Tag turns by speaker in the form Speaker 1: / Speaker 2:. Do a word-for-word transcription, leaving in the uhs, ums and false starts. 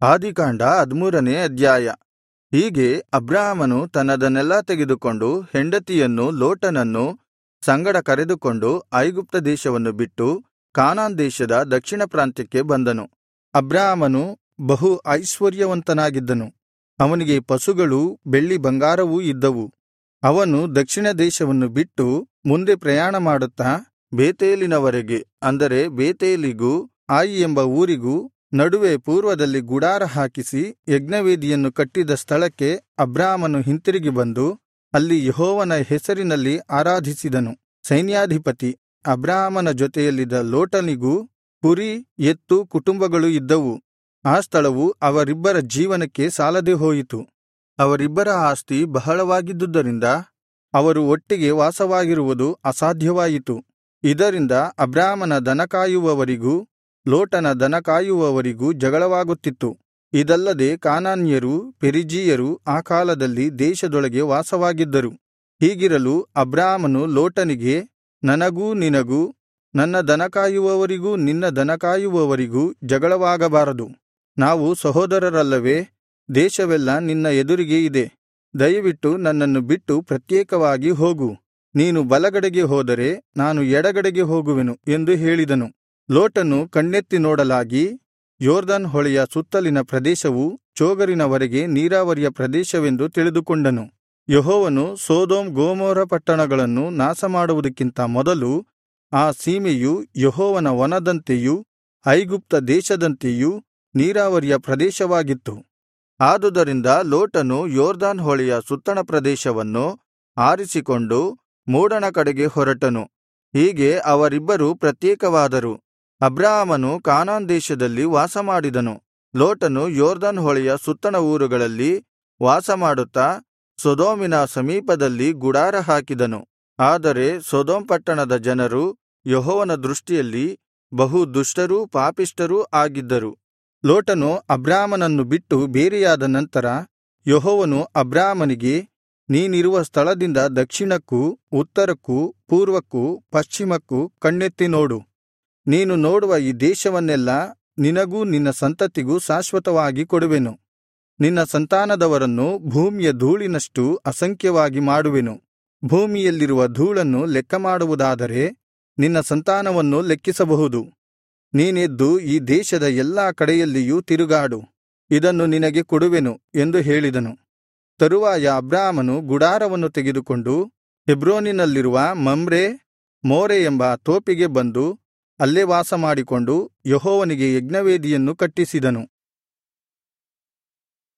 Speaker 1: ಆದಿಕಾಂಡ ಹದಿಮೂರನೇ ಅಧ್ಯಾಯ. ಹೀಗೆ ಅಬ್ರಾಮನು ತನ್ನದನ್ನೆಲ್ಲಾ ತೆಗೆದುಕೊಂಡು ಹೆಂಡತಿಯನ್ನು ಲೋಟನನ್ನು ಸಂಗಡ ಕರೆದುಕೊಂಡು ಐಗುಪ್ತ ದೇಶವನ್ನು ಬಿಟ್ಟು ಕಾನಾನ್ ದೇಶದ ದಕ್ಷಿಣ ಪ್ರಾಂತ್ಯಕ್ಕೆ ಬಂದನು. ಅಬ್ರಾಮನು ಬಹು ಐಶ್ವರ್ಯವಂತನಾಗಿದ್ದನು. ಅವನಿಗೆ ಪಶುಗಳೂ ಬೆಳ್ಳಿ ಬಂಗಾರವೂ ಇದ್ದವು. ಅವನು ದಕ್ಷಿಣ ದೇಶವನ್ನು ಬಿಟ್ಟು ಮುಂದೆ ಪ್ರಯಾಣ ಮಾಡುತ್ತಾ ಬೇತೇಲಿನವರೆಗೆ, ಅಂದರೆ ಬೇತೇಲಿಗೂ ಆಯಿ ಎಂಬ ಊರಿಗೂ ನಡುವೆ ಪೂರ್ವದಲ್ಲಿ ಗುಡಾರ ಹಾಕಿಸಿ ಯಜ್ಞವೇದಿಯನ್ನು ಕಟ್ಟಿದ ಸ್ಥಳಕ್ಕೆ ಅಬ್ರಾಮನು ಹಿಂತಿರುಗಿ ಬಂದು ಅಲ್ಲಿ ಯೆಹೋವನ ಹೆಸರಿನಲ್ಲಿ ಆರಾಧಿಸಿದನು. ಸೈನ್ಯಾಧಿಪತಿ ಅಬ್ರಾಮನ ಜೊತೆಯಲ್ಲಿದ್ದ ಲೋಟನಿಗೂ ಕುರಿ ಎತ್ತು ಕುಟುಂಬಗಳು ಇದ್ದವು. ಆ ಸ್ಥಳವು ಅವರಿಬ್ಬರ ಜೀವನಕ್ಕೆ ಸಾಲದೆ ಹೋಯಿತು. ಅವರಿಬ್ಬರ ಆಸ್ತಿ ಬಹಳವಾಗಿದ್ದುದರಿಂದ ಅವರು ಒಟ್ಟಿಗೆ ವಾಸವಾಗಿರುವುದು ಅಸಾಧ್ಯವಾಯಿತು. ಇದರಿಂದ ಅಬ್ರಾಮನ ದನ ಕಾಯುವವರಿಗೂ ಲೋಟನ ದನ ಕಾಯುವವರಿಗೂ ಜಗಳವಾಗುತ್ತಿತ್ತು. ಇದಲ್ಲದೆ ಕಾನಾನ್ಯರೂ ಪೆರಿಜೀಯರೂ ಆ ಕಾಲದಲ್ಲಿ ದೇಶದೊಳಗೆ ವಾಸವಾಗಿದ್ದರು. ಹೀಗಿರಲು ಅಬ್ರಾಮನು ಲೋಟನಿಗೆ, ನನಗೂ ನಿನಗೂ ನನ್ನ ದನ ಕಾಯುವವರಿಗೂ ನಿನ್ನ ದನ ಕಾಯುವವರಿಗೂ ಜಗಳವಾಗಬಾರದು. ನಾವು ಸಹೋದರರಲ್ಲವೇ? ದೇಶವೆಲ್ಲಾ ನಿನ್ನ ಎದುರಿಗೆ ಇದೆ. ದಯವಿಟ್ಟು ನನ್ನನ್ನು ಬಿಟ್ಟು ಪ್ರತ್ಯೇಕವಾಗಿ ಹೋಗು. ನೀನು ಬಲಗಡೆಗೆ ಹೋದರೆ ನಾನು ಎಡಗಡೆಗೆ ಹೋಗುವೆನು ಎಂದು ಹೇಳಿದನು. ಲೋಟನು ಕಣ್ಣೆತ್ತಿ ನೋಡಲಾಗಿ ಯೊರ್ದನ್ ಹೊಳೆಯ ಸುತ್ತಲಿನ ಪ್ರದೇಶವು ಚೋಗರಿನವರೆಗೆ ನೀರಾವರಿಯ ಪ್ರದೇಶವೆಂದು ತಿಳಿದುಕೊಂಡನು. ಯೆಹೋವನು ಸೊದೋಮ್ ಗೊಮೋರ ಪಟ್ಟಣಗಳನ್ನು ನಾಶಮಾಡುವುದಕ್ಕಿಂತ ಮೊದಲು ಆ ಸೀಮೆಯು ಯೆಹೋವನ ವನದಂತೆಯೂ ಐಗುಪ್ತ ದೇಶದಂತೆಯೂ ನೀರಾವರಿಯ ಪ್ರದೇಶವಾಗಿತ್ತು. ಆದುದರಿಂದ ಲೋಟನು ಯೊರ್ದನ್ ಹೊಳೆಯ ಸುತ್ತಣ ಪ್ರದೇಶವನ್ನು ಆರಿಸಿಕೊಂಡು ಮೂಡಣ ಕಡೆಗೆ ಹೊರಟನು. ಹೀಗೆ ಅವರಿಬ್ಬರು ಪ್ರತ್ಯೇಕವಾದರು. ಅಬ್ರಾಮನು ಕಾನಾನ್ ದೇಶದಲ್ಲಿ ವಾಸಮಾಡಿದನು. ಲೋಟನು ಯೊರ್ದನ್ ಹೊಳೆಯ ಸುತ್ತಣ ಊರುಗಳಲ್ಲಿ ವಾಸಮಾಡುತ್ತಾ ಸೊದೋಮಿನ ಸಮೀಪದಲ್ಲಿ ಗುಡಾರ ಹಾಕಿದನು. ಆದರೆ ಸೊದೋಮ್ ಪಟ್ಟಣದ ಜನರು ಯೆಹೋವನ ದೃಷ್ಟಿಯಲ್ಲಿ ಬಹು ದುಷ್ಟರೂ ಪಾಪಿಷ್ಠರೂ ಆಗಿದ್ದರು. ಲೋಟನು ಅಬ್ರಾಮನನ್ನು ಬಿಟ್ಟು ಬೇರೆಯಾದ ನಂತರ ಯೆಹೋವನು ಅಬ್ರಾಮನಿಗೆ, ನೀನಿರುವ ಸ್ಥಳದಿಂದ ದಕ್ಷಿಣಕ್ಕೂ ಉತ್ತರಕ್ಕೂ ಪೂರ್ವಕ್ಕೂ ಪಶ್ಚಿಮಕ್ಕೂ ಕಣ್ಣೆತ್ತಿ ನೋಡು. ನೀನು ನೋಡುವ ಈ ದೇಶವನ್ನೆಲ್ಲಾ ನಿನಗೂ ನಿನ್ನ ಸಂತತಿಗೂ ಶಾಶ್ವತವಾಗಿ ಕೊಡುವೆನು. ನಿನ್ನ ಸಂತಾನದವರನ್ನು ಭೂಮಿಯ ಧೂಳಿನಷ್ಟು ಅಸಂಖ್ಯವಾಗಿ ಮಾಡುವೆನು. ಭೂಮಿಯಲ್ಲಿರುವ ಧೂಳನ್ನು ಲೆಕ್ಕಮಾಡುವುದಾದರೆ ನಿನ್ನ ಸಂತಾನವನ್ನು ಲೆಕ್ಕಿಸಬಹುದು. ನೀನೆದ್ದು ಈ ದೇಶದ ಎಲ್ಲಾ ಕಡೆಯಲ್ಲಿಯೂ ತಿರುಗಾಡು. ಇದನ್ನು ನಿನಗೆ ಕೊಡುವೆನು ಎಂದು ಹೇಳಿದನು. ತರುವಾಯ ಅಬ್ರಾಮನು ಗುಡಾರವನ್ನು ತೆಗೆದುಕೊಂಡು ಹೆಬ್ರೋನಿನಲ್ಲಿರುವ ಮಮ್ರೆ ಮೋರೆ ಎಂಬ ತೋಪಿಗೆ ಬಂದು ಅಲ್ಲೇ ವಾಸಮಾಡಿಕೊಂಡು ಯೆಹೋವನಿಗೆ ಯಜ್ಞವೇದಿಯನ್ನು ಕಟ್ಟಿಸಿದನು.